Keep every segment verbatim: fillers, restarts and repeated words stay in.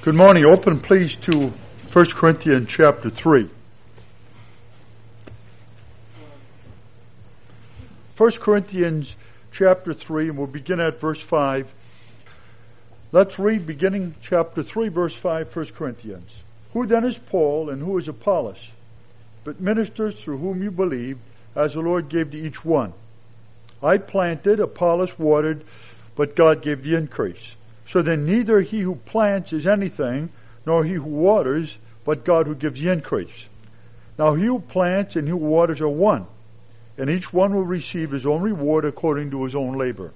Good morning. Open, please, to First Corinthians chapter three. First Corinthians chapter three, and we'll begin at verse five. Let's read beginning chapter three, verse five, First Corinthians. Who then is Paul, and who is Apollos? But ministers through whom you believed, as the Lord gave to each one. I planted, Apollos watered, but God gave the increase. So then neither he who plants is anything, nor he who waters, but God who gives the increase. Now he who plants and he who waters are one, and each one will receive his own reward according to his own labor.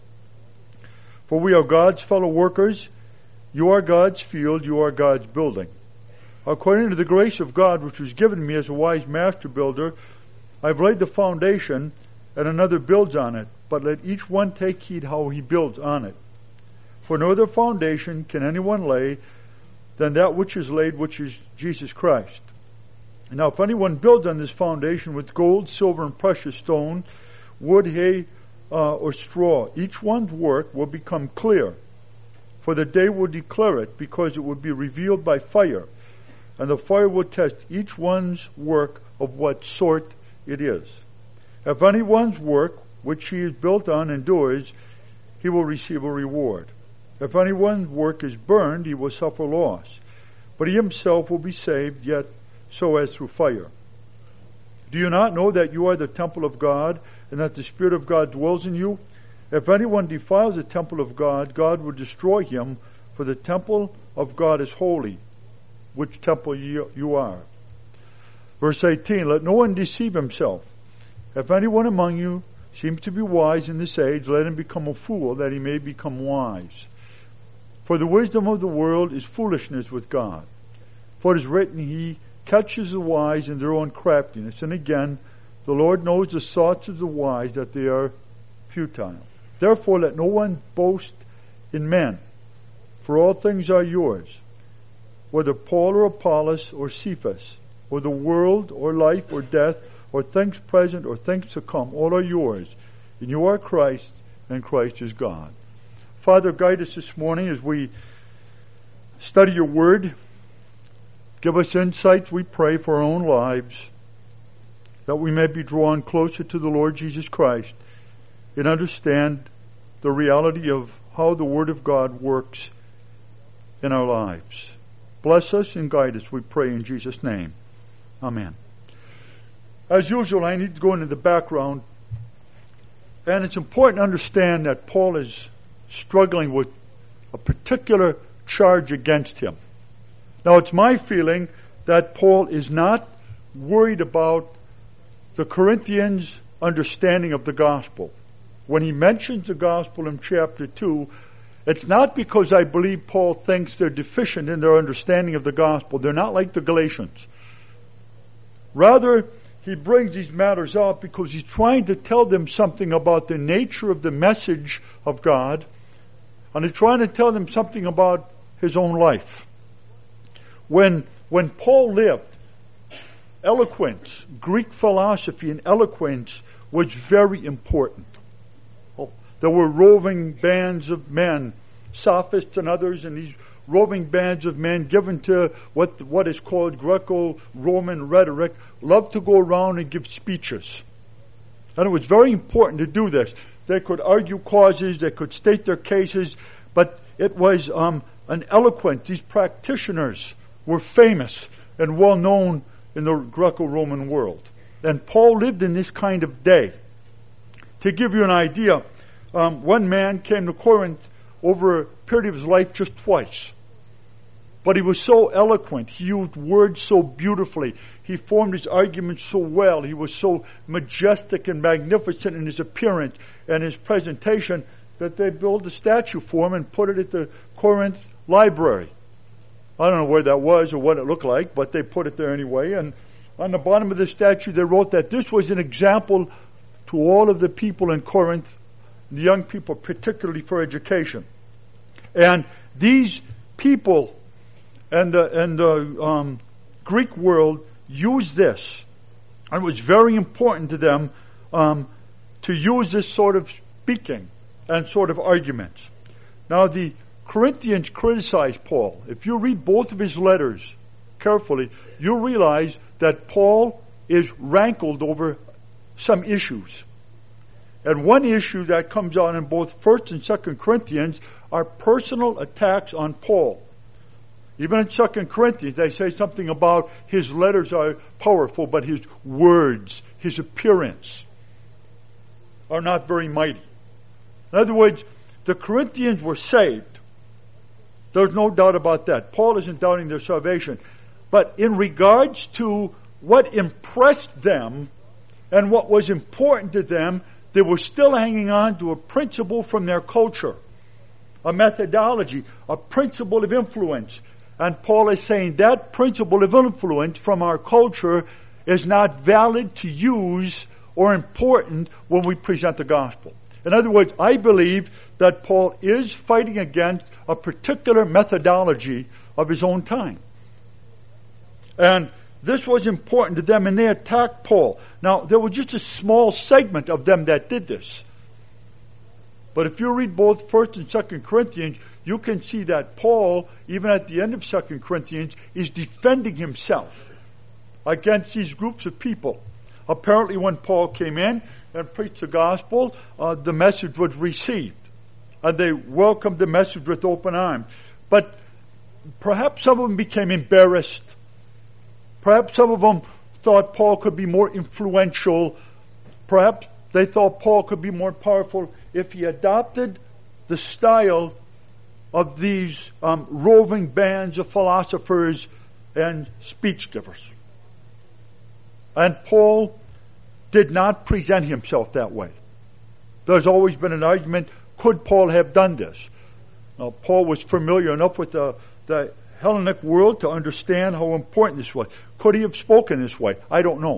For we are God's fellow workers. You are God's field, you are God's building. According to the grace of God which was given me as a wise master builder, I have laid the foundation, and another builds on it, but let each one take heed how he builds on it. For no other foundation can anyone lay than that which is laid, which is Jesus Christ. And now if anyone builds on this foundation with gold, silver, and precious stone, wood, hay, uh, or straw, each one's work will become clear, for the day will declare it, because it will be revealed by fire, and the fire will test each one's work of what sort it is. If anyone's work, which he is built on, endures, he will receive a reward. If anyone's work is burned, he will suffer loss, but he himself will be saved, yet so as through fire. Do you not know that you are the temple of God, and that the Spirit of God dwells in you? If anyone defiles the temple of God, God will destroy him, for the temple of God is holy, which temple you, you are. Verse eighteen, let no one deceive himself. If anyone among you seems to be wise in this age, let him become a fool, that he may become wise. For the wisdom of the world is foolishness with God. For it is written, He catches the wise in their own craftiness. And again, the Lord knows the thoughts of the wise, that they are futile. Therefore let no one boast in men, for all things are yours, whether Paul or Apollos or Cephas, or the world or life or death, or things present or things to come, all are yours, and you are Christ, and Christ is God. Father, guide us this morning as we study your word. Give us insights, we pray, for our own lives, that we may be drawn closer to the Lord Jesus Christ and understand the reality of how the Word of God works in our lives. Bless us and guide us, we pray in Jesus' name. Amen. As usual, I need to go into the background, and it's important to understand that Paul is struggling with a particular charge against him. Now, it's my feeling that Paul is not worried about the Corinthians' understanding of the gospel. When he mentions the gospel in chapter two, it's not because I believe Paul thinks they're deficient in their understanding of the gospel. They're not like the Galatians. Rather, he brings these matters up because he's trying to tell them something about the nature of the message of God, and he's trying to tell them something about his own life. When, when Paul lived, eloquence, Greek philosophy and eloquence was very important. Oh, there were roving bands of men, sophists and others, and these roving bands of men given to what what is called Greco-Roman rhetoric, loved to go around and give speeches. And it was very important to do this. They could argue causes, they could state their cases, but it was um, an eloquent. These practitioners were famous and well known in the Greco-Roman world. And Paul lived in this kind of day. To give you an idea, um, one man came to Corinth over a period of his life just twice. But he was so eloquent. He used words so beautifully. He formed his arguments so well. He was so majestic and magnificent in his appearance and his presentation that they built a statue for him and put it at the Corinth library. I don't know where that was or what it looked like, but they put it there anyway. And on the bottom of the statue they wrote that this was an example to all of the people in Corinth, the young people particularly, for education. And these people and the, and the um, Greek world used this. And it was very important to them um, to use this sort of speaking and sort of arguments. Now the Corinthians criticize Paul. If you read both of his letters carefully, you'll realize that Paul is rankled over some issues. And one issue that comes out in both First and Second Corinthians are personal attacks on Paul. Even in Second Corinthians, they say something about his letters are powerful, but his words, his appearance, are not very mighty. In other words, the Corinthians were saved. There's no doubt about that. Paul isn't doubting their salvation. But in regards to what impressed them and what was important to them, they were still hanging on to a principle from their culture, a methodology, a principle of influence. And Paul is saying that principle of influence from our culture is not valid to use or important when we present the gospel. In other words, I believe that Paul is fighting against a particular methodology of his own time. And this was important to them, and they attacked Paul. Now, there was just a small segment of them that did this. But if you read both First and Second Corinthians, you can see that Paul, even at the end of Second Corinthians, is defending himself against these groups of people. Apparently, when Paul came in and preached the gospel, uh, the message was received. And they welcomed the message with open arms. But perhaps some of them became embarrassed. Perhaps some of them thought Paul could be more influential. Perhaps they thought Paul could be more powerful if he adopted the style of these um, roving bands of philosophers and speech givers. And Paul did not present himself that way. There's always been an argument, could Paul have done this? Now, Paul was familiar enough with the, the Hellenic world to understand how important this was. Could he have spoken this way? I don't know.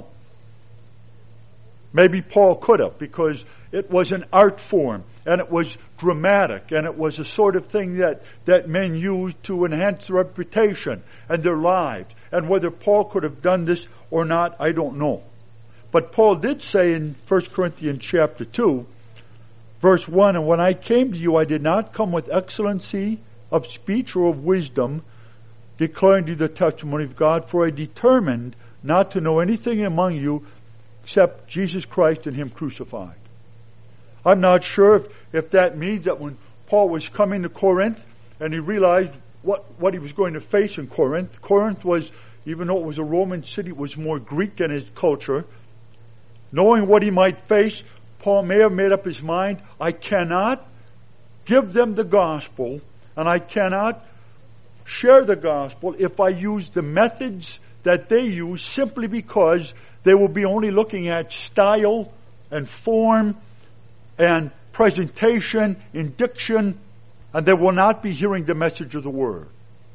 Maybe Paul could have, because it was an art form, and it was dramatic, and it was a sort of thing that, that men used to enhance their reputation and their lives. And whether Paul could have done this or not, I don't know. But Paul did say in First Corinthians chapter two, verse one, and when I came to you, I did not come with excellency of speech or of wisdom, declaring to you the testimony of God, for I determined not to know anything among you except Jesus Christ and Him crucified. I'm not sure if, if that means that when Paul was coming to Corinth and he realized what, what he was going to face in Corinth, Corinth was, even though it was a Roman city, it was more Greek in his culture. Knowing what he might face, Paul may have made up his mind, I cannot give them the gospel, and I cannot share the gospel if I use the methods that they use, simply because they will be only looking at style and form and presentation in diction, and they will not be hearing the message of the Word.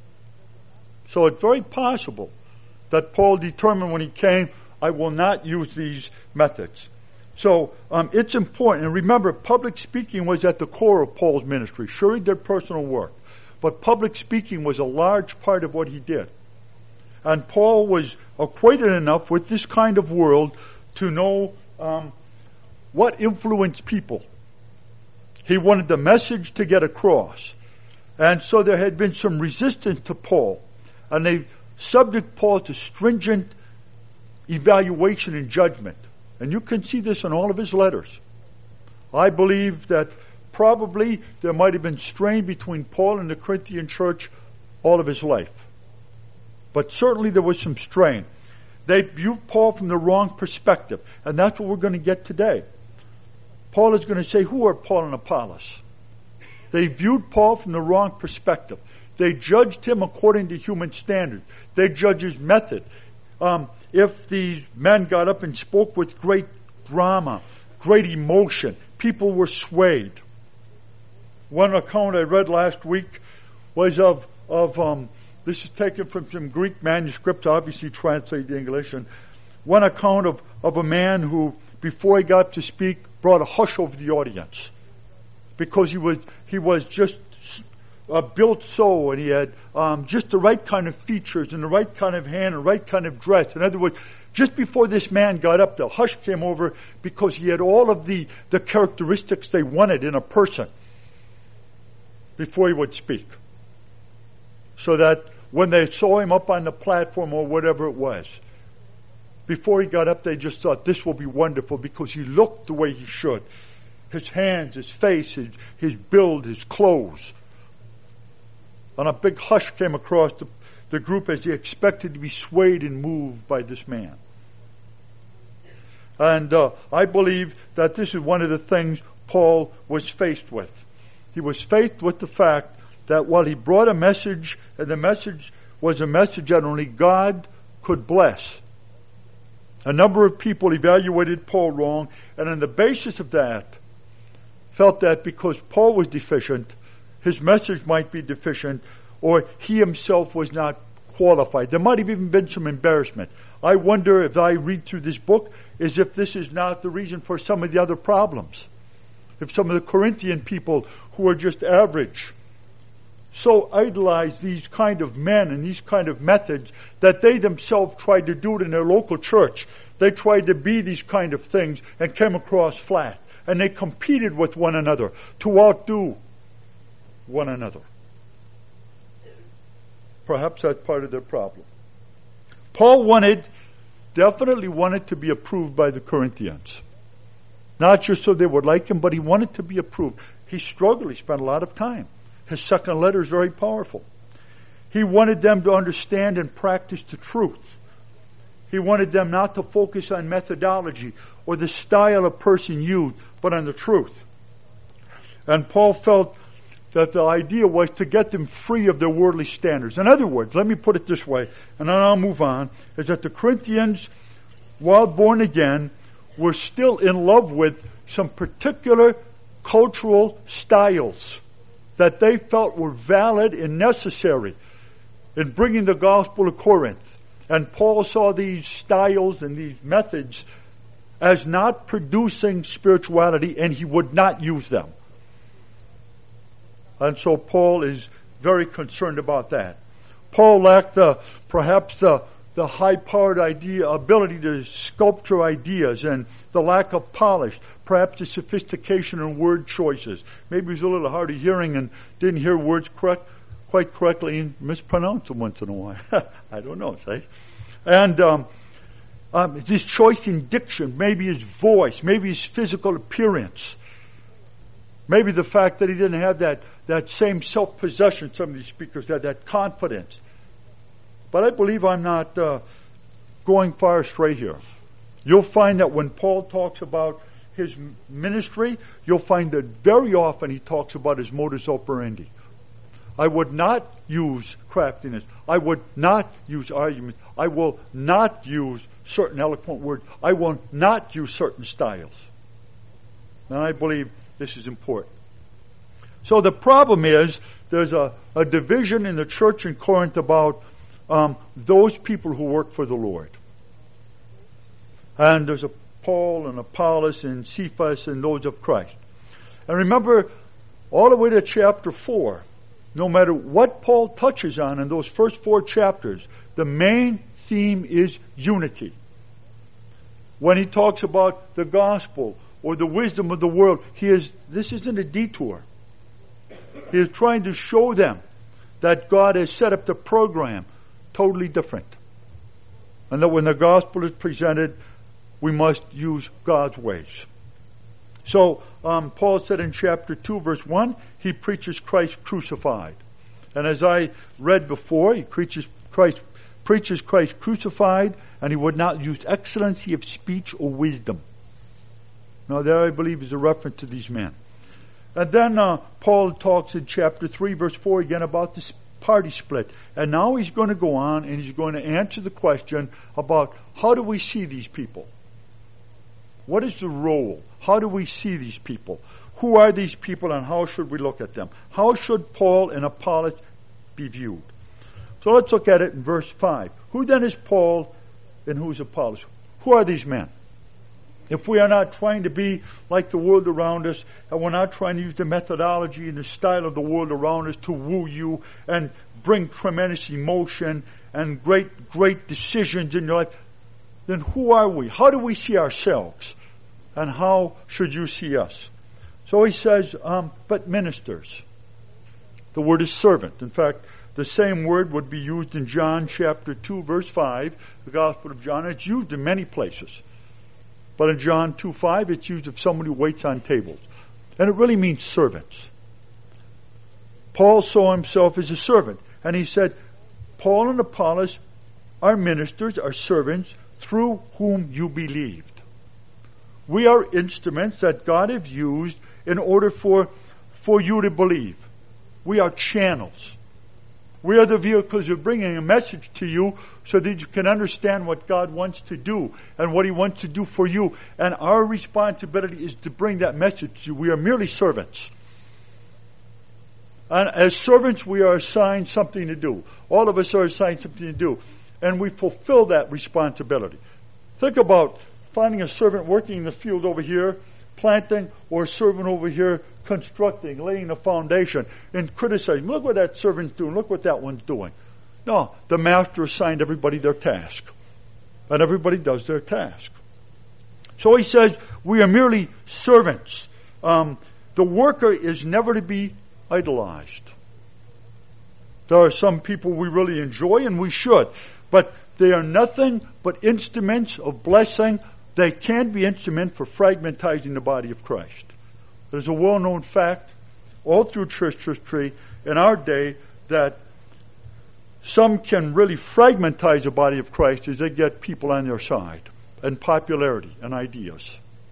So it's very possible that Paul determined when he came, I will not use these methods. So um, it's important. And remember, public speaking was at the core of Paul's ministry. Sure, he did personal work, but public speaking was a large part of what he did. And Paul was acquainted enough with this kind of world to know um, what influenced people. He wanted the message to get across. And so there had been some resistance to Paul. And they subject Paul to stringent evaluation and judgment. And you can see this in all of his letters. I believe that probably there might have been strain between Paul and the Corinthian church all of his life. But certainly there was some strain. They viewed Paul from the wrong perspective. And that's what we're going to get today. Paul is going to say, who are Paul and Apollos? They viewed Paul from the wrong perspective. They judged him according to human standards. They judged his method. Um, if these men got up and spoke with great drama, great emotion, people were swayed. One account I read last week was of, of um, this is taken from some Greek manuscripts, obviously translated to English, and one account of, of a man who, before he got to speak, brought a hush over the audience. Because he was he was just uh, built so, and he had um, just the right kind of features, and the right kind of hand, and the right kind of dress. In other words, just before this man got up, the hush came over because he had all of the, the characteristics they wanted in a person. before he would speak. So that when they saw him up on the platform or whatever it was, before he got up, they just thought, this will be wonderful because he looked the way he should. His hands, his face, his, his build, his clothes. And a big hush came across the, the group as they expected to be swayed and moved by this man. And uh, I believe that this is one of the things Paul was faced with. He was faced with the fact that while he brought a message, and the message was a message that only God could bless, a number of people evaluated Paul wrong, and on the basis of that, felt that because Paul was deficient, his message might be deficient, or he himself was not qualified. There might have even been some embarrassment. I wonder, if I read through this book, as if this is not the reason for some of the other problems. If some of the Corinthian people who are just average so idolize these kind of men and these kind of methods that they themselves tried to do it in their local church. They tried to be these kind of things and came across flat. And they competed with one another to outdo one another. Perhaps that's part of their problem. Paul wanted, definitely wanted to be approved by the Corinthians. Not just so they would like him, but he wanted to be approved. He struggled. He spent a lot of time. His second letter is very powerful. He wanted them to understand and practice the truth. He wanted them not to focus on methodology or the style a person used, but on the truth. And Paul felt that the idea was to get them free of their worldly standards. In other words, let me put it this way, and then I'll move on, is that the Corinthians, while born again, were still in love with some particular cultural styles that they felt were valid and necessary in bringing the gospel to Corinth. And Paul saw these styles and these methods as not producing spirituality, and he would not use them. And so Paul is very concerned about that. Paul lacked the, perhaps the, the high-powered idea, ability to sculpture ideas, and the lack of polish, perhaps the sophistication in word choices. Maybe he was a little hard of hearing and didn't hear words correct, quite correctly and mispronounced them once in a while. I don't know, say. And um, um, his choice in diction, maybe his voice, maybe his physical appearance, maybe the fact that he didn't have that, that same self-possession some of these speakers had, that confidence. But I believe I'm not uh, going far astray here. You'll find that when Paul talks about his ministry, you'll find that very often he talks about his modus operandi. I would not use craftiness. I would not use arguments. I will not use certain eloquent words. I will not use certain styles. And I believe this is important. So the problem is there's a, a division in the church in Corinth about um, those people who work for the Lord. And there's a Paul and Apollos and Cephas and those of Christ. And remember, all the way to chapter four, no matter what Paul touches on in those first four chapters, the main theme is unity. When he talks about the gospel or the wisdom of the world, he is, this isn't a detour. He is trying to show them that God has set up the program totally different. And that when the gospel is presented, we must use God's ways. So, um, Paul said in chapter two, verse one, he preaches Christ crucified. And as I read before, he preaches Christ, preaches Christ crucified, and he would not use excellency of speech or wisdom. Now, there I believe is a reference to these men. And then uh, Paul talks in chapter three, verse four again about this party split. And now he's going to go on and he's going to answer the question about how do we see these people? What is the role? How do we see these people? Who are these people and how should we look at them? How should Paul and Apollos be viewed? So let's look at it in verse five. Who then is Paul and who is Apollos? Who are these men? If we are not trying to be like the world around us, and we're not trying to use the methodology and the style of the world around us to woo you and bring tremendous emotion and great, great decisions in your life, then who are we? How do we see ourselves? And how should you see us? So he says, um, but ministers. The word is servant. In fact, the same word would be used in John chapter two, verse five, the Gospel of John. It's used in many places. But in John two five, it's used of someone who waits on tables. And it really means servants. Paul saw himself as a servant. And he said, Paul and Apollos are ministers, are servants, through whom you believed. We are instruments that God has used in order for, for you to believe. We are channels. We are the vehicles of bringing a message to you so that you can understand what God wants to do and what He wants to do for you. And our responsibility is to bring that message to you. We are merely servants. And as servants, we are assigned something to do. All of us are assigned something to do. And we fulfill that responsibility. Think about finding a servant working in the field over here, planting, or a servant over here constructing, laying the foundation, and criticizing. Look what that servant's doing. Look what that one's doing. No, the master assigned everybody their task. And everybody does their task. So he says, we are merely servants. Um, the worker is never to be idolized. There are some people we really enjoy, and we should. But they are nothing but instruments of blessing. They can be instruments for fragmentizing the body of Christ. There's a well-known fact all through church history in our day that some can really fragmentize the body of Christ as they get people on their side and popularity and ideas.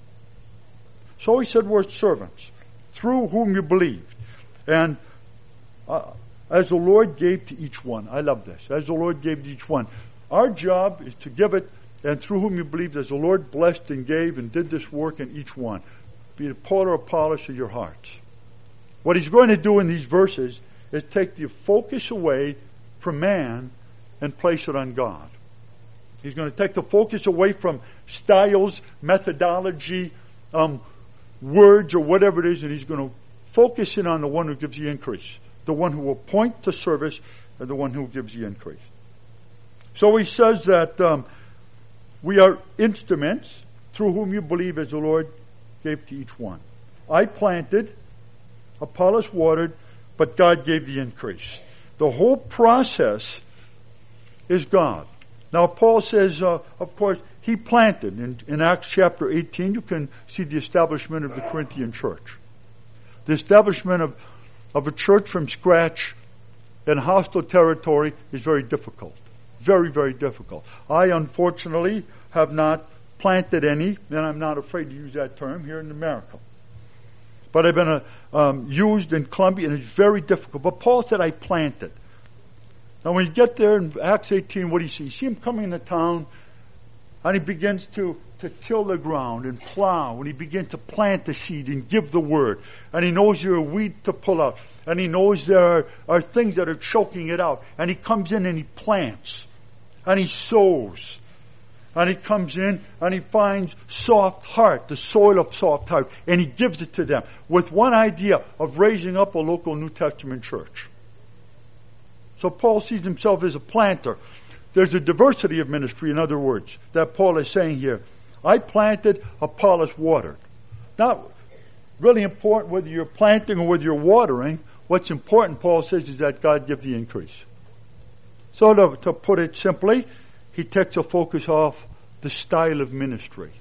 So he said we're servants through whom you believed. And uh, as the Lord gave to each one. I love this. As the Lord gave to each one. Our job is to give it, and through whom you believed, as the Lord blessed and gave and did this work in each one. Be it Paul or Apollos of your hearts. What he's going to do in these verses is take the focus away from man and place it on God. He's going to take the focus away from styles, methodology, um, words, or whatever it is, and he's going to focus in on the one who gives the increase. The one who will point to service, and the one who gives the increase. So he says that um, we are instruments through whom you believe as the Lord gave to each one. I planted, Apollos watered, but God gave the increase. The whole process is God. Now Paul says, uh, of course, he planted. In, in Acts chapter eighteen, you can see the establishment of the Corinthian church. The establishment of, of a church from scratch in hostile territory is very difficult. Very, very difficult. I, unfortunately, have not planted any, and I'm not afraid to use that term, here in America. But I've been uh, um, used in Columbia, and it's very difficult. But Paul said, I planted. Now, when you get there in Acts eighteen, what do you see? You see him coming into town, and he begins to, to till the ground and plow, and he begins to plant the seed and give the word. And he knows there are weeds to pull out, and he knows there are, are things that are choking it out. And he comes in and he plants, and he sows. And he comes in and he finds soft heart, the soil of soft heart, and he gives it to them with one idea of raising up a local New Testament church. So Paul sees himself as a planter. There's a diversity of ministry, in other words, that Paul is saying here. I planted, Apollos watered. Not really important whether you're planting or whether you're watering. What's important, Paul says, is that God give the increase. So to, to put it simply, he takes a focus off the style of ministry.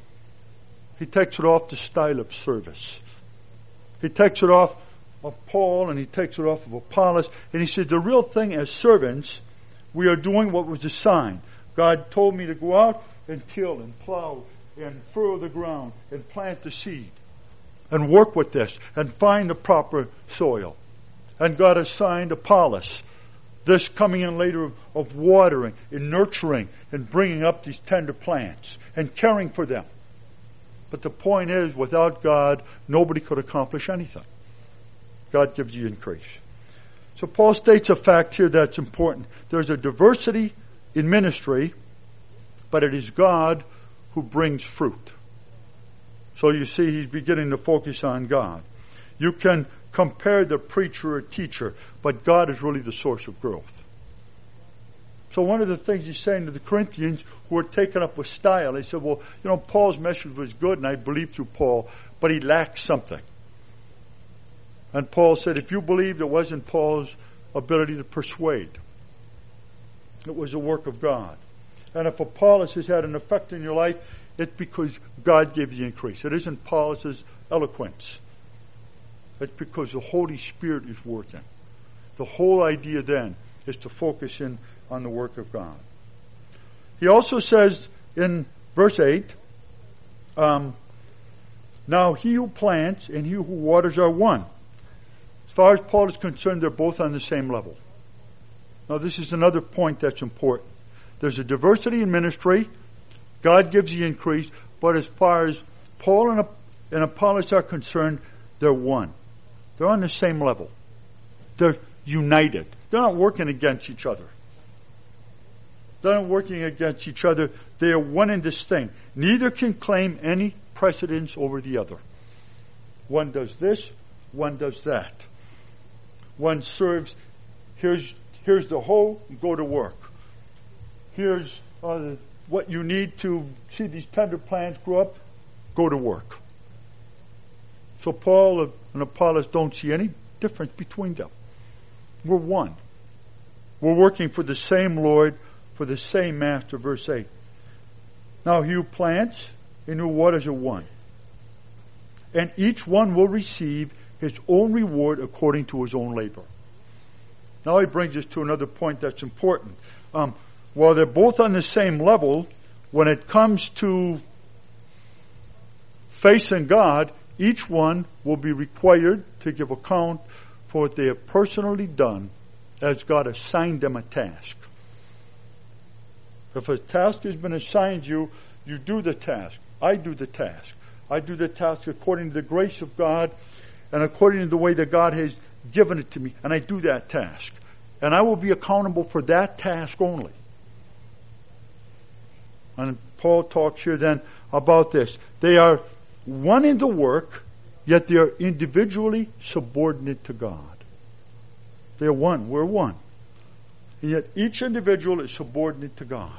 He takes it off the style of service. He takes it off of Paul and he takes it off of Apollos. And he says the real thing as servants, we are doing what was assigned. God told me to go out and till and plow and furrow the ground and plant the seed and work with this and find the proper soil. And God assigned Apollos this coming in later of, of watering and nurturing and bringing up these tender plants and caring for them. But the point is, without God, nobody could accomplish anything. God gives you increase. So Paul states a fact here that's important. There's a diversity in ministry, but it is God who brings fruit. So you see, he's beginning to focus on God. You can compare the preacher or teacher, but God is really the source of growth. So one of the things he's saying to the Corinthians who are taken up with style, they said, well, you know, Paul's message was good, and I believe through Paul, but he lacks something. And Paul said, if you believed, it wasn't Paul's ability to persuade. It was a work of God. And if Apollos has had an effect in your life, it's because God gave the increase. It isn't Apollos' eloquence. It's because the Holy Spirit is working. The whole idea then is to focus in on the work of God. He also says in verse eight, um, now he who plants and he who waters are one. As far as Paul is concerned, they're both on the same level. Now this is another point that's important. There's a diversity in ministry. God gives the increase. But as far as Paul and, and Apollos are concerned, they're one. They're on the same level. They're united. They're not working against each other. They're not working against each other. They are one and distinct. Neither can claim any precedence over the other. One does this, one does that. One serves, here's, here's the hoe, go to work. Here's uh, what you need to see these tender plants grow up, go to work. So Paul and Apollos don't see any difference between them. We're one. We're working for the same Lord, for the same Master, verse eight. Now he who plants and who waters are one. And each one will receive his own reward according to his own labor. Now he brings us to another point that's important. Um, while they're both on the same level, when it comes to facing God, each one will be required to give account for what they have personally done as God assigned them a task. If a task has been assigned you, you do the task. I do the task. I do the task according to the grace of God and according to the way that God has given it to me. And I do that task. And I will be accountable for that task only. And Paul talks here then about this. They are one in the work, yet they are individually subordinate to God. They are one. We're one. And yet each individual is subordinate to God.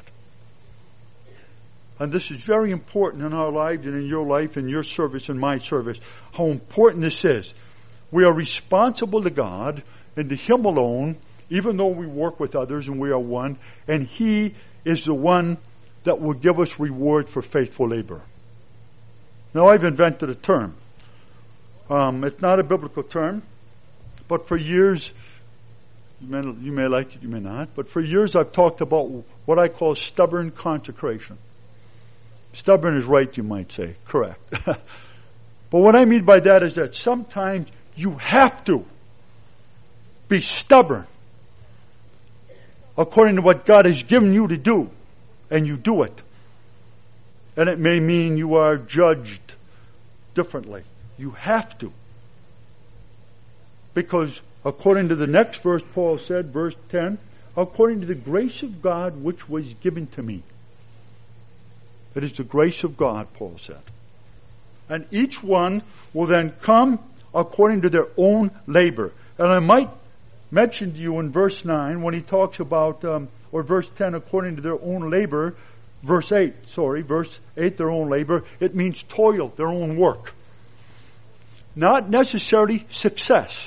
And this is very important in our lives and in your life and your service and my service. How important this is. We are responsible to God and to Him alone, even though we work with others and we are one. And He is the one that will give us reward for faithful labor. Now I've invented a term. Um, it's not a biblical term, but for years, you may, you may like it, you may not, but for years I've talked about what I call stubborn consecration. Stubborn is right, you might say. Correct. But what I mean by that is that sometimes you have to be stubborn according to what God has given you to do, and you do it. And it may mean you are judged differently. You have to. Because according to the next verse, Paul said, verse ten, according to the grace of God which was given to me. It is the grace of God, Paul said. And each one will then come according to their own labor. And I might mention to you in verse nine, when he talks about, um, or verse ten, according to their own labor, verse eight, sorry, verse eight, their own labor, it means toil, their own work. Not necessarily success,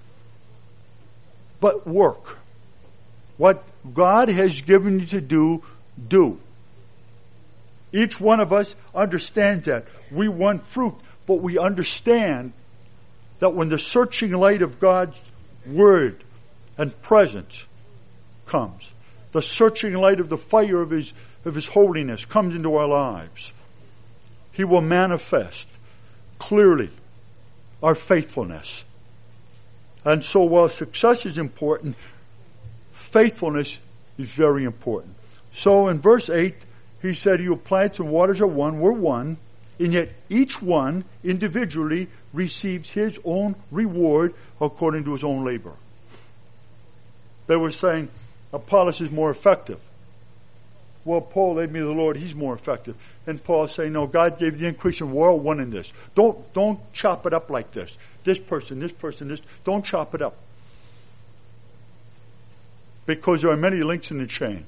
but work. What God has given you to do, do. Each one of us understands that. We want fruit, but we understand that when the searching light of God's Word and presence comes, the searching light of the fire of His, of His holiness comes into our lives, He will manifest clearly our faithfulness. And so while success is important, faithfulness is very important. So in verse eight, he said, "You plants and waters are one, we're one, and yet each one individually receives his own reward according to his own labor." They were saying, Apollos is more effective. Well, Paul led me to the Lord, he's more effective. And Paul is saying, no, God gave the increase and we're all one in this. Don't, don't chop it up like this. This person, this person, this. Don't chop it up. Because there are many links in the chain.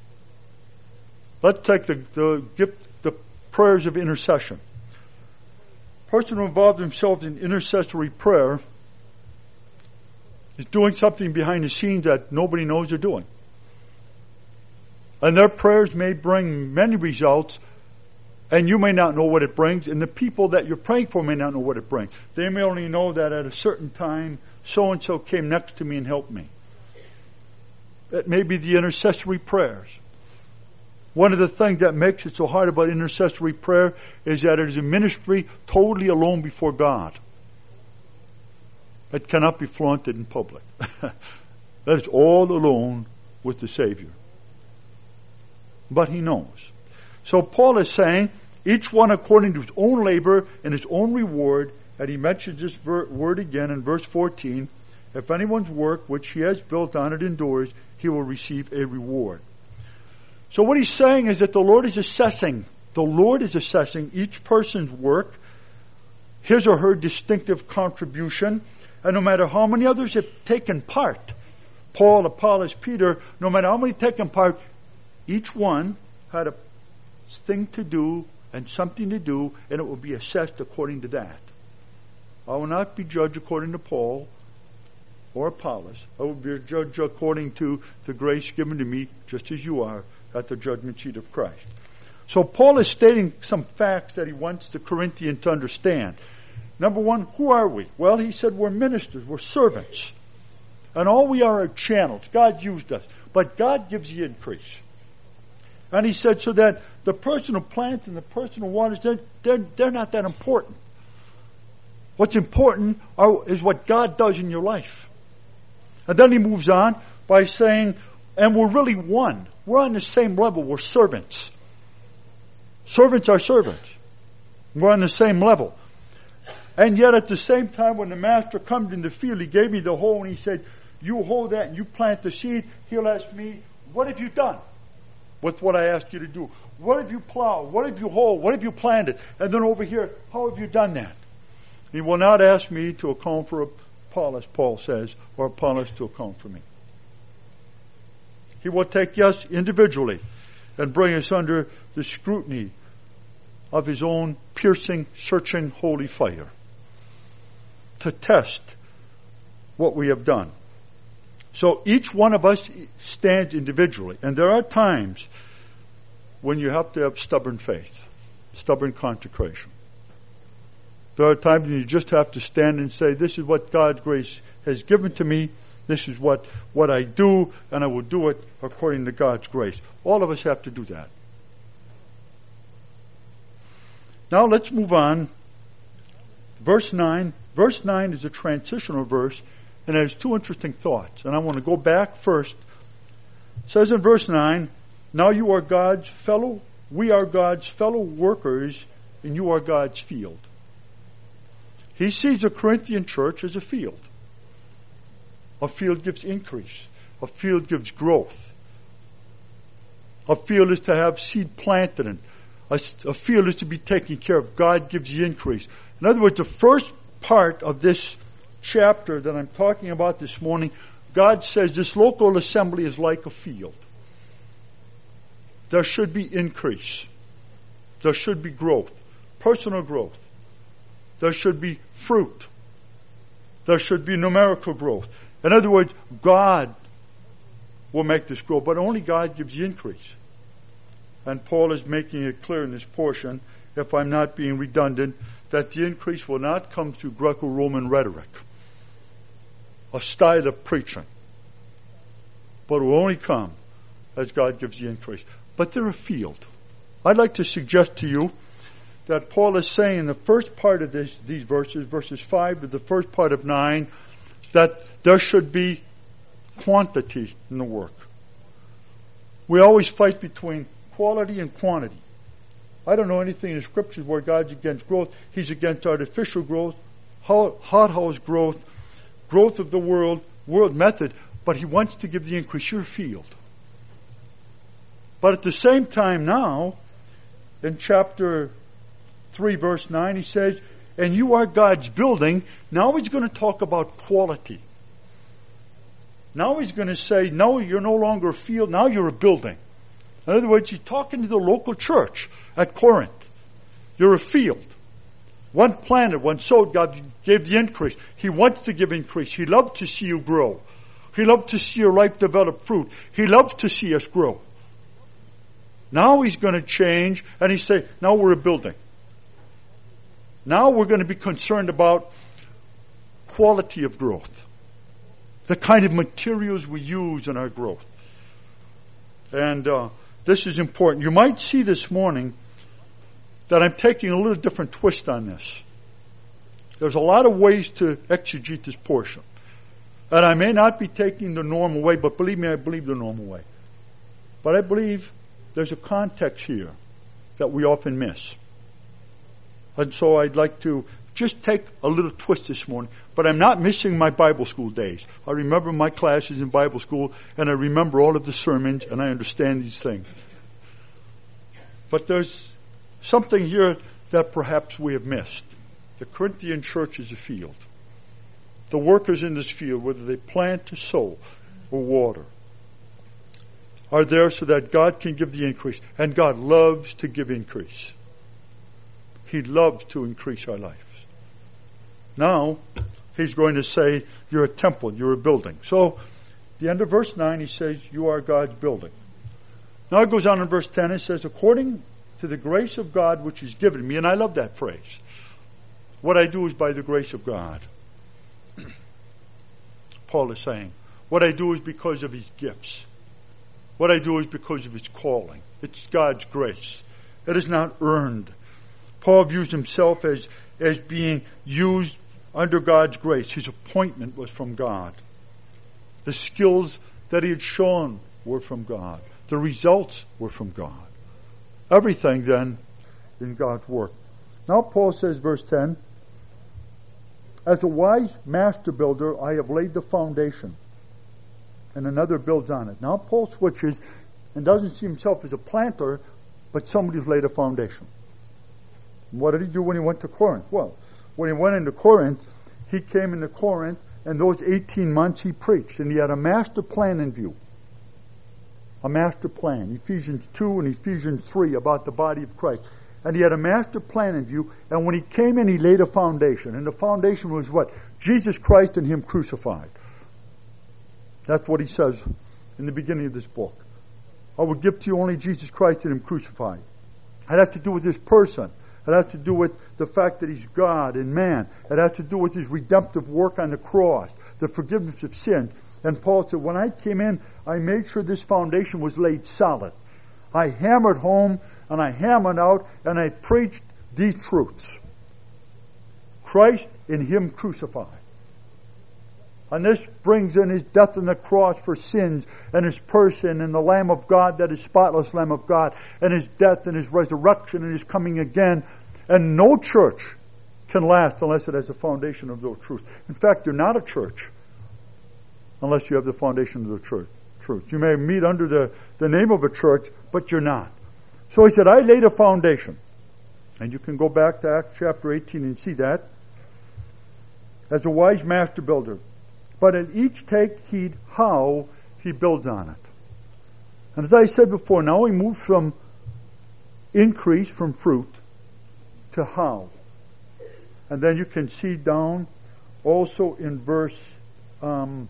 Let's take the, the gift, the prayers of intercession. A person who involved himself in intercessory prayer is doing something behind the scenes that nobody knows they're doing. And their prayers may bring many results, and you may not know what it brings, and the people that you're praying for may not know what it brings. They may only know that at a certain time, so-and-so came next to me and helped me. It may be the intercessory prayers. One of the things that makes it so hard about intercessory prayer is that it is a ministry totally alone before God. It cannot be flaunted in public. That is all alone with the Savior. But He knows. So Paul is saying, each one according to his own labor and his own reward, and he mentions this ver- word again in verse fourteen, if anyone's work which he has built on it endures, he will receive a reward. So what he's saying is that the Lord is assessing, the Lord is assessing each person's work, his or her distinctive contribution, and no matter how many others have taken part, Paul, Apollos, Peter, no matter how many taken part, each one had a thing to do and something to do, and it will be assessed according to that. I will not be judged according to Paul or Apollos. I will be judged according to the grace given to me, just as you are, at the judgment seat of Christ. So Paul is stating some facts that he wants the Corinthians to understand. Number one, who are we? Well, he said we're ministers, we're servants. And all we are are channels. God used us. But God gives the increase. And he said so that the person who plants and the person who waters, they're, they're, they're not that important. What's important are, is what God does in your life. And then he moves on by saying, and we're really one. We're on the same level. We're servants. Servants are servants. We're on the same level. And yet at the same time, when the master comes in the field, he gave me the hoe and he said, you hoe that and you plant the seed. He'll ask me, what have you done with what I asked you to do? What have you plowed? What have you hoed? What have you planted? And then over here, how have you done that? He will not ask me to account for Apollos, Paul says, or Apollos to account for me. He will take us individually and bring us under the scrutiny of his own piercing, searching, holy fire to test what we have done. So each one of us stands individually. And there are times when you have to have stubborn faith, stubborn consecration. There are times when you just have to stand and say, this is what God's grace has given to me. This is what, what I do, and I will do it according to God's grace. All of us have to do that. Now let's move on. Verse nine. Verse nine is a transitional verse, and it has two interesting thoughts. And I want to go back first. It says in verse nine, now you are God's fellow, we are God's fellow workers, and you are God's field. He sees the Corinthian church as a field. A field gives increase. A field gives growth. A field is to have seed planted in. A, a field is to be taken care of. God gives the increase. In other words, the first part of this chapter that I'm talking about this morning, God says this local assembly is like a field. There should be increase. There should be growth. Personal growth. There should be fruit. There should be numerical growth. In other words, God will make this grow, but only God gives the increase. And Paul is making it clear in this portion, if I'm not being redundant, that the increase will not come through Greco-Roman rhetoric, a style of preaching, but it will only come as God gives the increase. But they're a field. I'd like to suggest to you that Paul is saying in the first part of this, these verses, verses five to the first part of nine, that there should be quantity in the work. We always fight between quality and quantity. I don't know anything in the scriptures where God's against growth. He's against artificial growth, hothouse growth, growth of the world, world method, but he wants to give the increase. Your field. But at the same time now, in chapter three, verse nine, he says, and you are God's building. Now he's going to talk about quality. Now he's going to say, no, you're no longer a field, now you're a building. In other words, he's talking to the local church at Corinth. You're a field. One planted, one sowed, God gave the increase. He wants to give increase. He loves to see you grow. He loves to see your life develop fruit. He loves to see us grow. Now He's going to change, and He say, now we're a building. Now we're going to be concerned about quality of growth. The kind of materials we use in our growth. And uh, this is important. You might see this morning that I'm taking a little different twist on this. There's a lot of ways to exegete this portion. And I may not be taking the normal way, but believe me, I believe the normal way. But I believe there's a context here that we often miss. And so I'd like to just take a little twist this morning. But I'm not missing my Bible school days. I remember my classes in Bible school, and I remember all of the sermons, and I understand these things. But there's something here that perhaps we have missed. The Corinthian church is a field. The workers in this field, whether they plant or sow or water, are there so that God can give the increase. And God loves to give increase. He loves to increase our lives. Now, He's going to say, you're a temple, you're a building. So, the end of verse nine, He says, you are God's building. Now it goes on in verse ten, it says, according to the grace of God which is given me, and I love that phrase. What I do is by the grace of God. Paul is saying, what I do is because of His gifts. What I do is because of His calling. It's God's grace. It is not earned. Paul views himself as, as being used under God's grace. His appointment was from God. The skills that he had shown were from God. The results were from God. Everything then in God's work. Now Paul says, verse ten, as a wise master builder, I have laid the foundation, and another builds on it. Now Paul switches and doesn't see himself as a planter, but somebody who's laid a foundation. And what did he do when he went to Corinth? Well, when he went into Corinth, he came into Corinth, and those eighteen months he preached, and he had a master plan in view. A master plan. Ephesians two and Ephesians three about the body of Christ. And he had a master plan in view, and when he came in, he laid a foundation. And the foundation was what? Jesus Christ and Him crucified. That's what he says in the beginning of this book. I will give to you only Jesus Christ and Him crucified. It has to do with His person. It has to do with the fact that He's God and man. It has to do with His redemptive work on the cross, the forgiveness of sin. And Paul said, when I came in, I made sure this foundation was laid solid. I hammered home and I hammered out and I preached these truths. Christ in Him crucified. And this brings in His death on the cross for sins, and His person, and the Lamb of God, that is spotless Lamb of God, and His death and His resurrection and His coming again. And no church can last unless it has the foundation of those truths. In fact, you're not a church unless you have the foundation of the church. Truth. You may meet under the, the name of a church, but you're not. So he said, I laid a foundation. And you can go back to Acts chapter eighteen and see that. As a wise master builder. But in each take heed how he builds on it. And as I said before, now he moves from increase, from fruit, to how. And then you can see down also in verse um,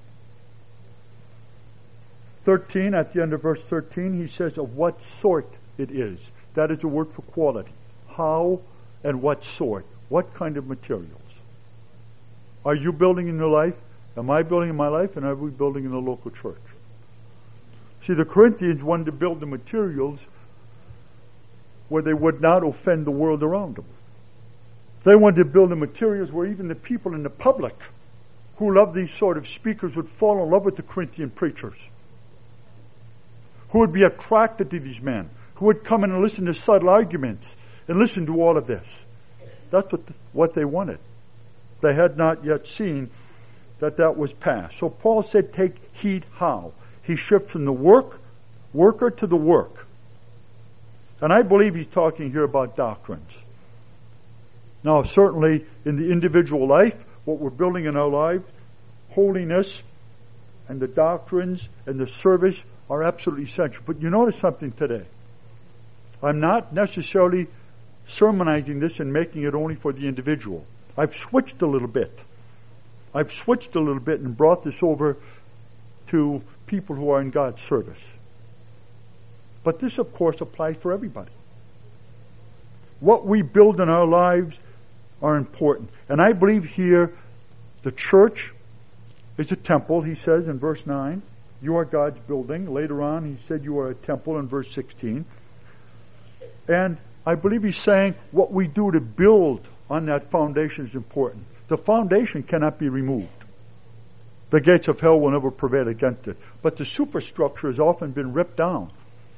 thirteen, at the end of verse thirteen, he says of what sort it is. That is a word for quality. How and what sort. What kind of materials. Are you building in your life? Am I building in my life? And are we building in the local church? See, the Corinthians wanted to build the materials where they would not offend the world around them. They wanted to build the materials where even the people in the public who love these sort of speakers would fall in love with the Corinthian preachers. Who would be attracted to these men. Who would come in and listen to subtle arguments and listen to all of this. That's what, the, what they wanted. They had not yet seen that that was past. So Paul said, take heed how. He shifts from the work, worker to the work. And I believe he's talking here about doctrines. Now, certainly in the individual life, what we're building in our life, holiness and the doctrines and the service are absolutely essential. But you notice something today. I'm not necessarily sermonizing this and making it only for the individual. I've switched a little bit. I've switched a little bit and brought this over to people who are in God's service. But this, of course, applies for everybody. What we build in our lives are important. And I believe here the church is a temple, he says in verse nine. You are God's building. Later on, he said you are a temple in verse sixteen. And I believe he's saying what we do to build on that foundation is important. The foundation cannot be removed. The gates of hell will never prevail against it. But the superstructure has often been ripped down.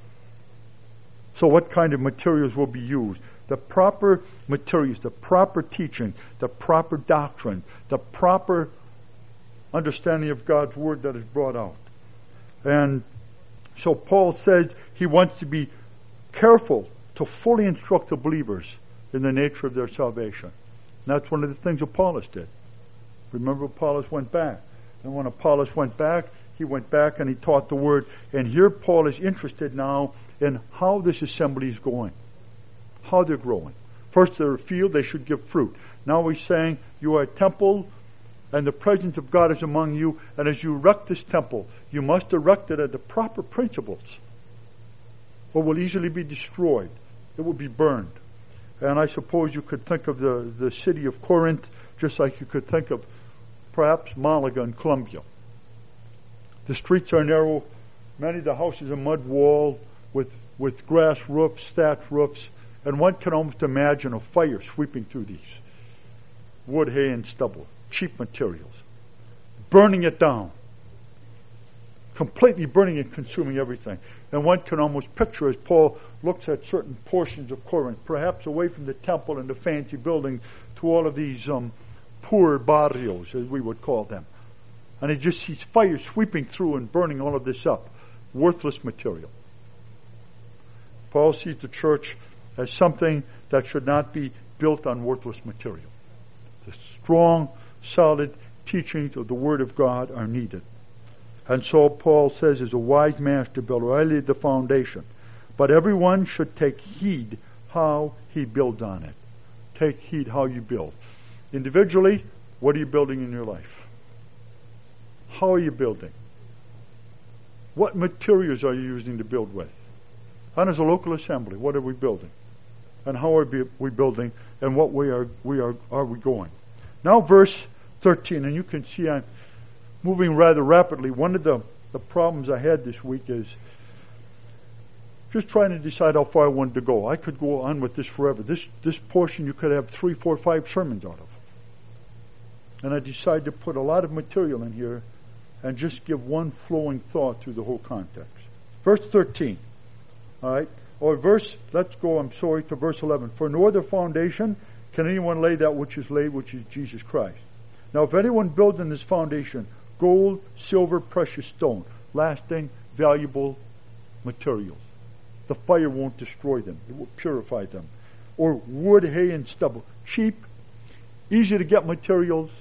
So what kind of materials will be used? The proper materials, the proper teaching, the proper doctrine, the proper understanding of God's Word that is brought out. And so Paul says he wants to be careful to fully instruct the believers in the nature of their salvation. And that's one of the things Apollos did. Remember, Apollos went back. And when Apollos went back, he went back and he taught the Word. And here Paul is interested now in how this assembly is going, how they're growing. First, they're a field, they should give fruit. Now he's saying, you are a temple, and the presence of God is among you, and as you erect this temple, you must erect it at the proper principles, or will easily be destroyed. It will be burned. And I suppose you could think of the, the city of Corinth just like you could think of perhaps Malaga and Columbia. The streets are narrow, many of the houses are mud walled with, with grass roofs, thatch roofs, and one can almost imagine a fire sweeping through these. Wood, hay, and stubble, cheap materials, burning it down, completely burning and consuming everything. And one can almost picture as Paul looks at certain portions of Corinth, perhaps away from the temple and the fancy building, to all of these um, poor barrios, as we would call them. And he just sees fire sweeping through and burning all of this up. Worthless material. Paul sees the church as something that should not be built on worthless material. The strong, solid teachings of the Word of God are needed. And so Paul says, as a wise master builder, I laid the foundation. But everyone should take heed how he builds on it. Take heed how you build. Individually, what are you building in your life? How are you building? What materials are you using to build with? And as a local assembly, what are we building? And how are we building? And what way are we are are we going? Now verse thirteen, and you can see I'm moving rather rapidly. One of the, the problems I had this week is just trying to decide how far I wanted to go. I could go on with this forever. This this portion you could have three, four, five sermons out of. And I decided to put a lot of material in here and just give one flowing thought through the whole context. Verse thirteen. All right. Or verse, let's go, I'm sorry, to verse eleven. For no other foundation can anyone lay that which is laid, which is Jesus Christ. Now if anyone builds on this foundation, gold, silver, precious stone, lasting, valuable materials, the fire won't destroy them. It will purify them. Or wood, hay, and stubble. Cheap, easy to get materials.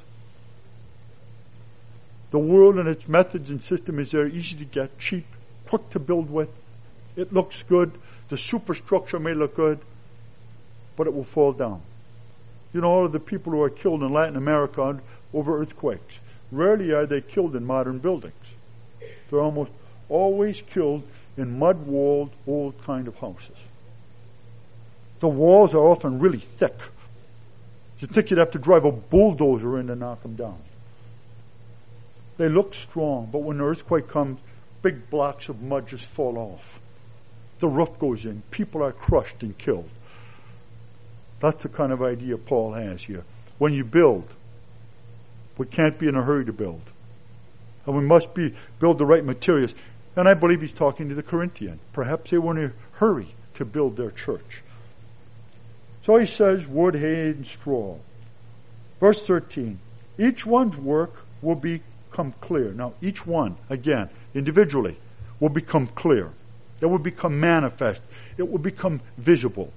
The world and its methods and system is there, easy to get, cheap, quick to build with. It looks good. The superstructure may look good, but it will fall down. You know, all of the people who are killed in Latin America over earthquakes, rarely are they killed in modern buildings. They're almost always killed in mud-walled, old kind of houses. The walls are often really thick. You'd think you'd have to drive a bulldozer in to knock them down. They look strong, but when the earthquake comes, big blocks of mud just fall off. The roof goes in. People are crushed and killed. That's the kind of idea Paul has here. When you build, we can't be in a hurry to build. And we must be build the right materials. And I believe he's talking to the Corinthians. Perhaps they were in a hurry to build their church. So he says, wood, hay, and straw. Verse thirteen. Each one's work will become clear. Now, each one, again, individually, will become clear. It will become manifest. It will become visible.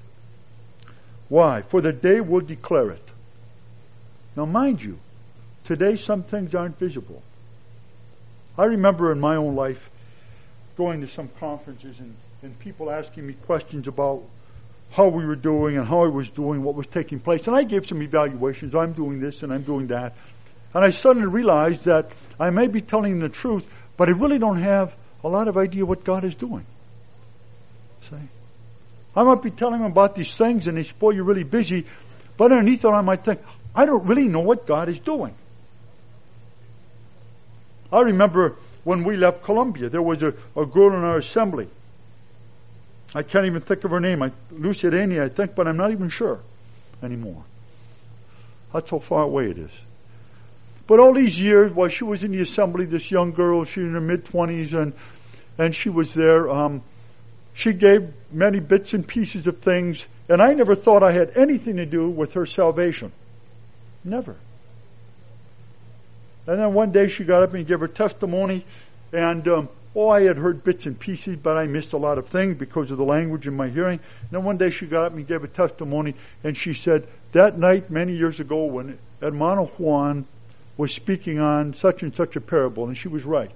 Why? For the day will declare it. Now mind you, today some things aren't visible. I remember in my own life going to some conferences and, and people asking me questions about how we were doing and how I was doing, what was taking place. And I gave some evaluations. I'm doing this and I'm doing that. And I suddenly realized that I may be telling the truth, but I really don't have a lot of idea what God is doing. See? I might be telling them about these things and they say, boy, you're really busy. But underneath it, I might think, I don't really know what God is doing. I remember when we left Columbia, there was a, a girl in our assembly. I can't even think of her name. I, Lucia Rainey, I think, but I'm not even sure anymore. That's how far away it is. But all these years, while she was in the assembly, this young girl, she was in her mid-twenties, and, and she was there, um, she gave many bits and pieces of things, and I never thought I had anything to do with her salvation. Never. And then one day she got up and gave her testimony, and um, oh, I had heard bits and pieces, but I missed a lot of things because of the language in my hearing. And then one day she got up and gave a testimony, and she said, that night many years ago when Hermano Juan was speaking on such and such a parable, and she was right.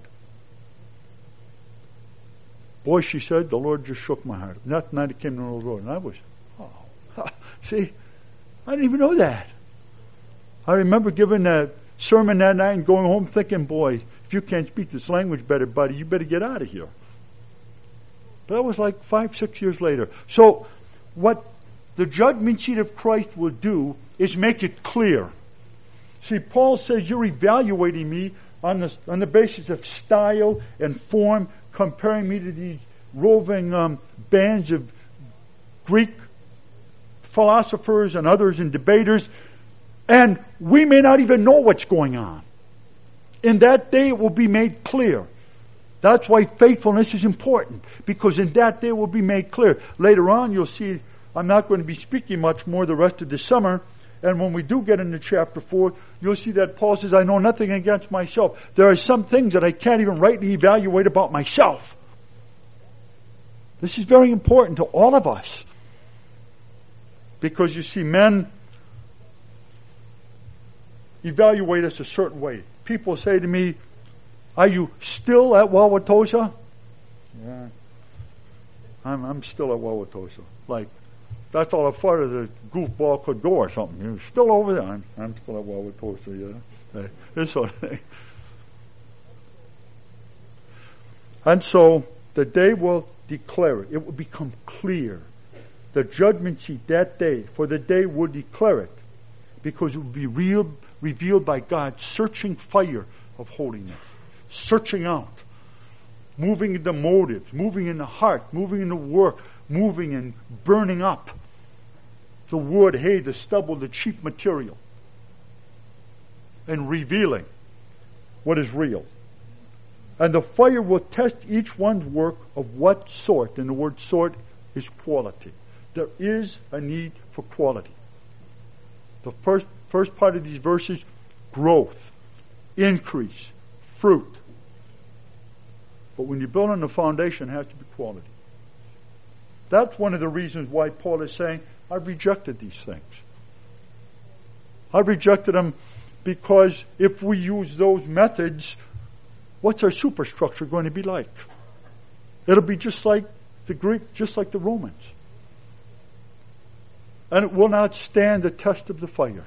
Boy, she said, the Lord just shook my heart. And that night it came to know the Lord, and I was, oh, see, I didn't even know that. I remember giving a sermon that night and going home thinking, boy, if you can't speak this language better, buddy, you better get out of here. But that was like five, six years later. So what the judgment seat of Christ will do is make it clear. See, Paul says you're evaluating me on the, on the basis of style and form, comparing me to these roving um, bands of Greek philosophers and others and debaters, and we may not even know what's going on. In that day it will be made clear. That's why faithfulness is important, because in that day it will be made clear. Later on you'll see, I'm not going to be speaking much more the rest of the summer, and when we do get into chapter four, you'll see that Paul says, I know nothing against myself. There are some things that I can't even rightly evaluate about myself. This is very important to all of us. Because you see, men evaluate us a certain way. People say to me, are you still at Wauwatosa? Yeah. I'm, I'm still at Wauwatosa. Like, that's all far as a goofball could go or something. You're still over there. I'm, I'm still at Wauwatosa, yeah. This sort of thing. And so, the day will declare it. It will become clear. The judgment seat that day, for the day will declare it. Because it will be real, revealed by God's searching fire of holiness. Searching out. Moving in the motives, moving in the heart, moving in the work, moving and burning up the wood, hay, the stubble, the cheap material, and revealing what is real. And the fire will test each one's work of what sort, and the word sort is quality. There is a need for quality. The first first part of these verses, growth, increase, fruit. But when you build on the foundation, it has to be quality. That's one of the reasons why Paul is saying, I've rejected these things. I've rejected them because if we use those methods, what's our superstructure going to be like? It'll be just like the Greek, just like the Romans. And it will not stand the test of the fire.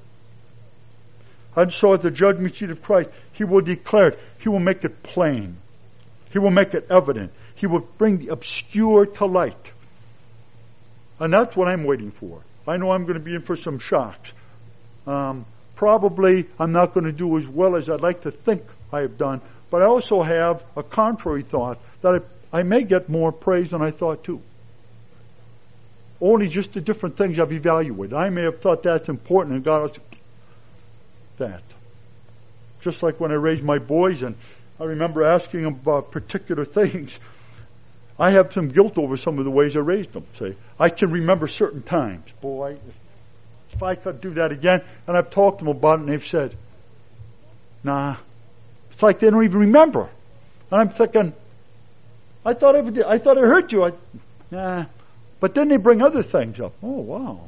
And so at the judgment seat of Christ, He will declare it. He will make it plain. He will make it evident. He will bring the obscure to light. And that's what I'm waiting for. I know I'm going to be in for some shocks. Um, probably I'm not going to do as well as I'd like to think I have done. But I also have a contrary thought that I, I may get more praise than I thought too. Only just the different things I've evaluated. I may have thought that's important and God was that. Just like when I raised my boys and I remember asking them about particular things. I have some guilt over some of the ways I raised them. Say, I can remember certain times. Boy, if I could do that again, and I've talked to them about it, and they've said, "Nah." It's like they don't even remember. And I'm thinking, I thought I did. I thought I hurt you. I, nah. But then they bring other things up. Oh wow.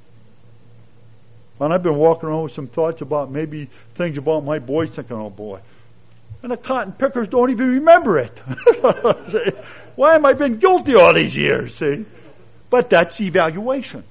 And I've been walking around with some thoughts about maybe things about my boys, thinking, "Oh boy." And the cotton pickers don't even remember it. Why am I been guilty all these years, see? But that's evaluation.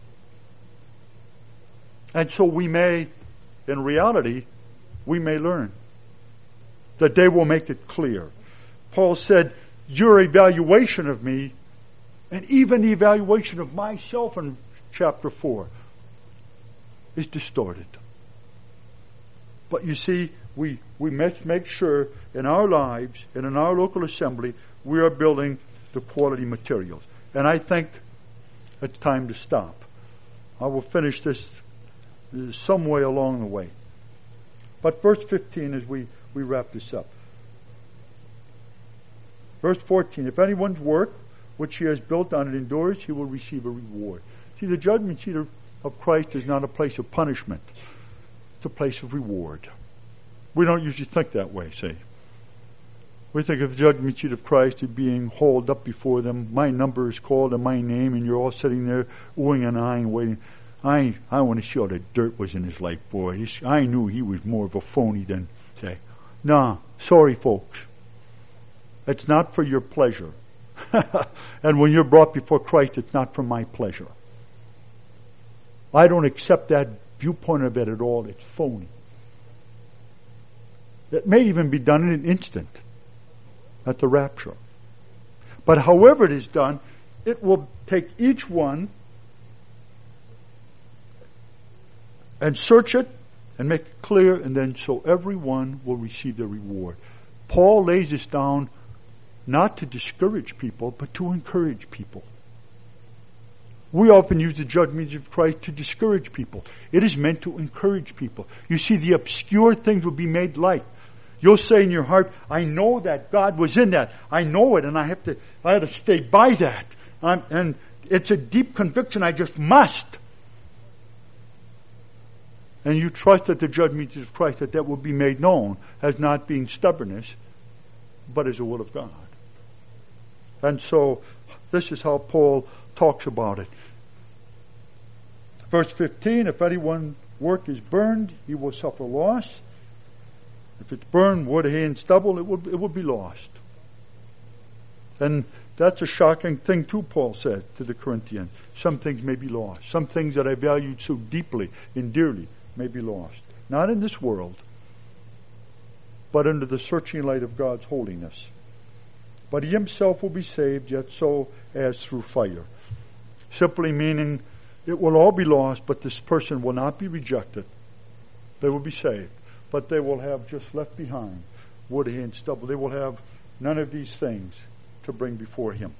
And so we may, in reality, we may learn. The day will make it clear. Paul said, your evaluation of me, and even the evaluation of myself in chapter four, is distorted. But you see, we, we must make sure in our lives and in our local assembly, we are building the quality materials. And I think it's time to stop. I will finish this some way along the way. But verse fifteen, as we, we wrap this up. Verse fourteen, if anyone's work which he has built on it endures, he will receive a reward. See, the judgment seat of, of Christ is not a place of punishment. It's a place of reward. We don't usually think that way, see. We think of the judgment seat of Christ as being hauled up before them. My number is called in my name, and you're all sitting there oohing and eyeing, waiting. I I want to see all the dirt was in his life, boy. He's, I knew he was more of a phony than, say. Nah, sorry, folks. It's not for your pleasure. And when you're brought before Christ, it's not for my pleasure. I don't accept that viewpoint of it at all. It's phony. It may even be done in an instant at the rapture. But however it is done, it will take each one and search it and make it clear, and then so everyone will receive their reward. Paul lays this down not to discourage people, but to encourage people. We often use the judgment of Christ to discourage people. It is meant to encourage people. You see, the obscure things will be made light. You'll say in your heart, I know that God was in that. I know it, and I have to I have to stay by that. Um, and it's a deep conviction. I just must. And you trust that the judgment of Christ, that that will be made known as not being stubbornness, but as the will of God. And so, this is how Paul talks about it. Verse fifteen, if anyone's work is burned, he will suffer loss. If it's burned, wood, hay, and stubble, it would, it would be lost. And that's a shocking thing too, Paul said to the Corinthians. Some things may be lost. Some things that I valued so deeply and dearly may be lost. Not in this world, but under the searching light of God's holiness. But he himself will be saved, yet so as through fire. Simply meaning it will all be lost, but this person will not be rejected. They will be saved. But they will have just left behind wood, hay, and stubble. They will have none of these things to bring before him.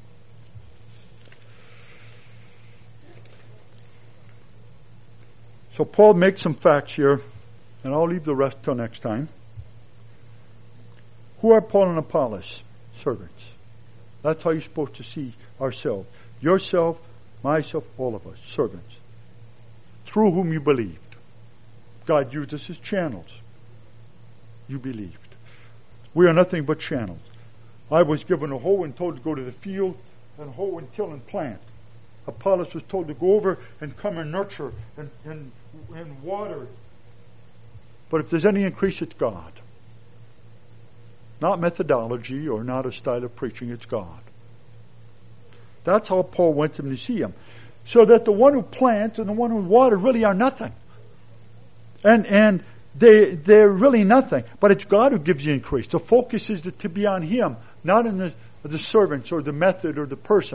So Paul makes some facts here, and I'll leave the rest till next time. Who are Paul and Apollos? Servants. That's how you're supposed to see ourselves. Yourself, myself, all of us. Servants. Through whom you believed. God used us as channels. You believed. We are nothing but channels. I was given a hoe and told to go to the field and hoe and till and plant. Apollos was told to go over and come and nurture and, and, and water. But if there's any increase, it's God. Not methodology or not a style of preaching, it's God. That's how Paul wants them to see him. So that the one who plants and the one who waters really are nothing. And and they, they're really nothing. But it's God who gives the increase. The focus is to, to be on him, not in the, the servants or the method or the person.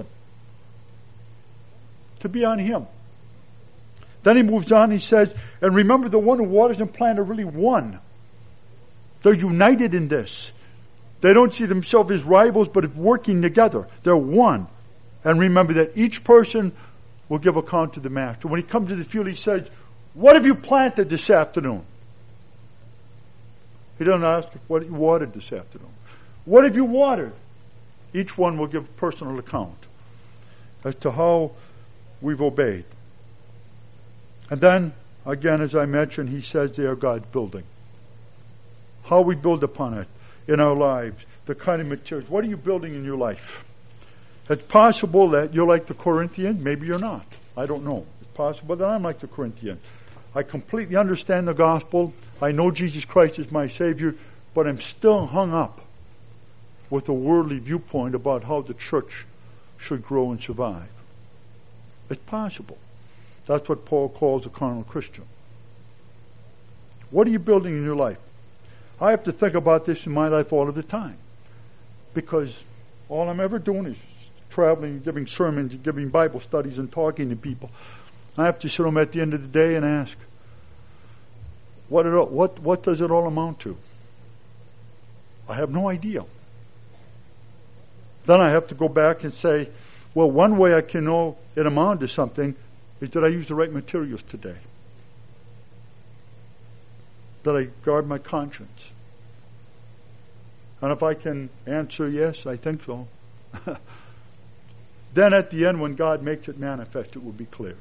To be on him. Then he moves on, he says, and remember the one who waters and plants are really one. They're united in this. They don't see themselves as rivals, but as working together. They're one. And remember that each person will give account to the master. When he comes to the field, he says, what have you planted this afternoon? He doesn't ask what you watered this afternoon. What have you watered? Each one will give personal account as to how we've obeyed. And then, again, as I mentioned, he says they are God's building. How we build upon it in our lives, the kind of materials. What are you building in your life? It's possible that you're like the Corinthians. Maybe you're not. I don't know. It's possible that I'm like the Corinthians. I completely understand the gospel. I know Jesus Christ is my Savior, but I'm still hung up with a worldly viewpoint about how the church should grow and survive. It's possible. That's what Paul calls a carnal Christian. What are you building in your life? I have to think about this in my life all of the time, because all I'm ever doing is traveling, giving sermons, giving Bible studies, and talking to people. I have to sit them at the end of the day and ask, what, it all, what, what does it all amount to? I have no idea. Then I have to go back and say, well, one way I can know it amounted to something is that I use the right materials today. That I guard my conscience. And if I can answer yes, I think so. Then at the end, when God makes it manifest, it will be clear.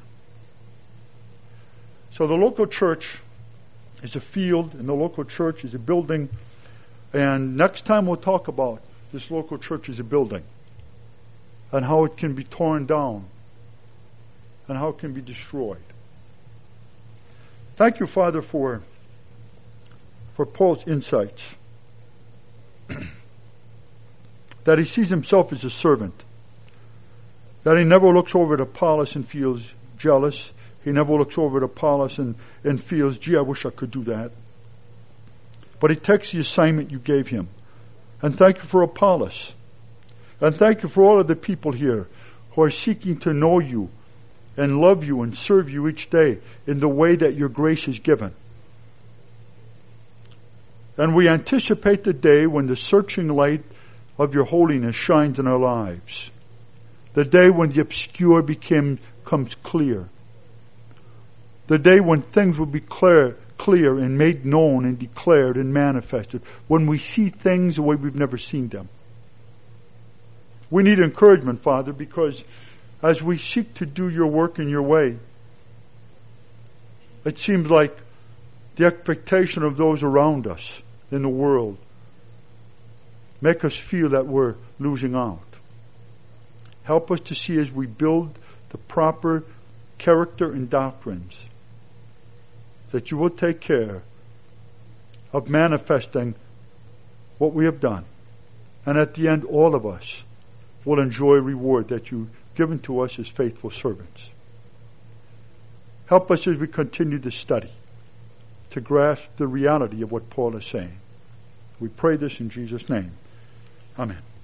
So the local church is a field, and the local church is a building. And next time we'll talk about this local church as a building, and how it can be torn down, and how it can be destroyed. Thank you, Father, for for Paul's insights. That he sees himself as a servant. That he never looks over at Apollos and feels jealous. He never looks over at Apollos and, and feels, gee, I wish I could do that. But he takes the assignment you gave him. And thank you for Apollos. And thank you for all of the people here who are seeking to know you and love you and serve you each day in the way that your grace is given. And we anticipate the day when the searching light of your holiness shines in our lives. The day when the obscure became, becomes clear. The day when things will be clear, clear and made known and declared and manifested. When we see things the way we've never seen them. We need encouragement, Father, because as we seek to do your work in your way, it seems like the expectation of those around us in the world make us feel that we're losing out. Help us to see as we build the proper character and doctrines that you will take care of manifesting what we have done. And at the end, all of us will enjoy reward that you've given to us as faithful servants. Help us as we continue to study to grasp the reality of what Paul is saying. We pray this in Jesus' name. Amen.